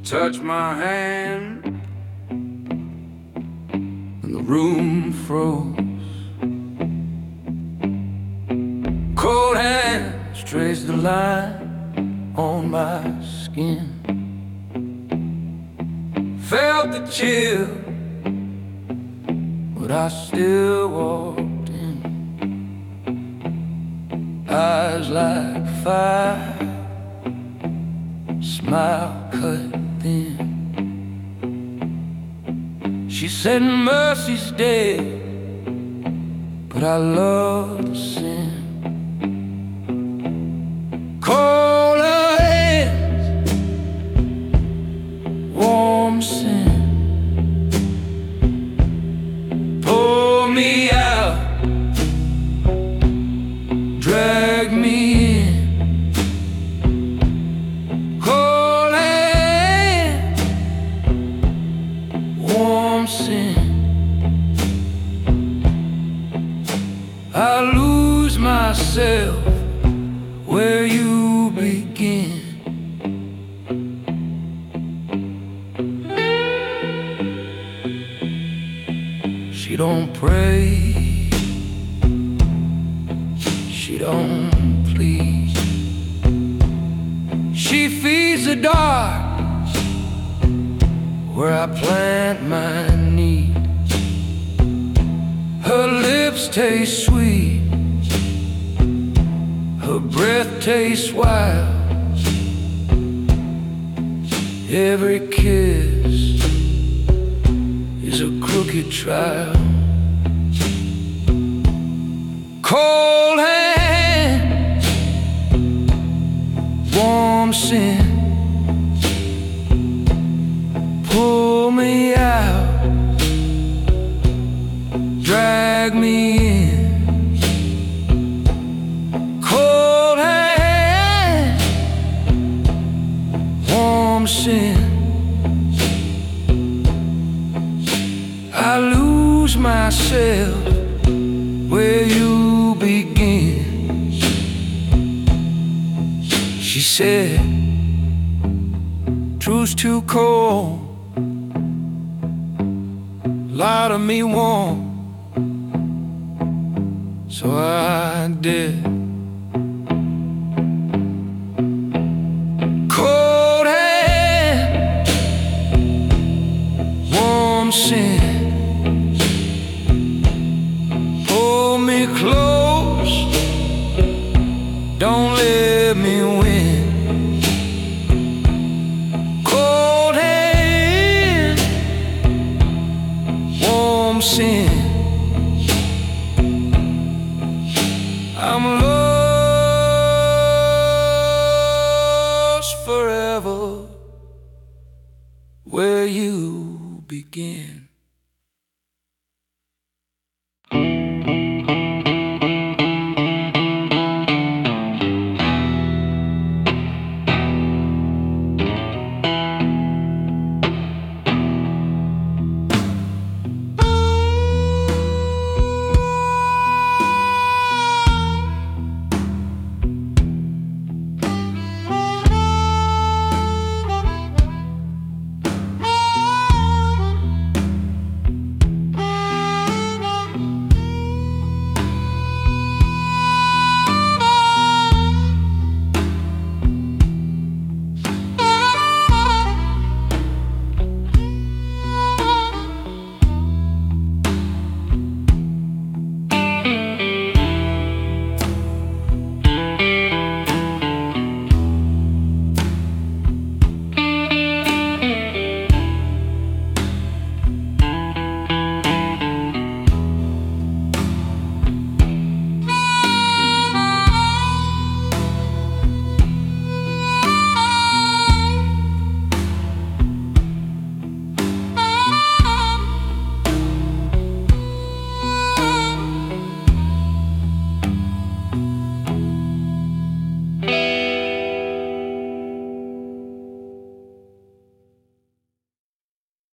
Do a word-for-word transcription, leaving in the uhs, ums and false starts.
touched my hand, and the room froze. Cold hands traced the line on my skin. Felt the chill, but I still walked in. Eyes like fire, smile cut thin. She said mercy's dead, but I love the sin. Cold hands, warm sin. Pull me out, drag me in. Cold hands, warm sin. I lose myself where you begin. She don't pray, she don't please. She feeds the dark where I plant my need. Her lips taste sweet, her breath tastes wild. Every kiss is a crooked trial. Cold hands, warm sin. Pull me out, drag me in. Cold hands, warm sin. I lose myself where you begin. She said, truth's too cold, lie to me warm. So I did. Cold hand, warm sin. Pull me close,